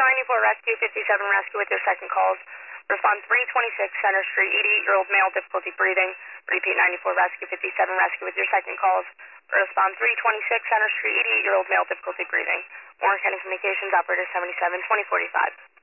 94 Rescue, 57 Rescue with your second calls. Respond 326 Center Street, 88-year-old male, difficulty breathing. Repeat 94 Rescue, 57 Rescue with your second calls. Respond 326 Center Street, 88-year-old male, difficulty breathing. Warren County Communications, Operator 77, 2045.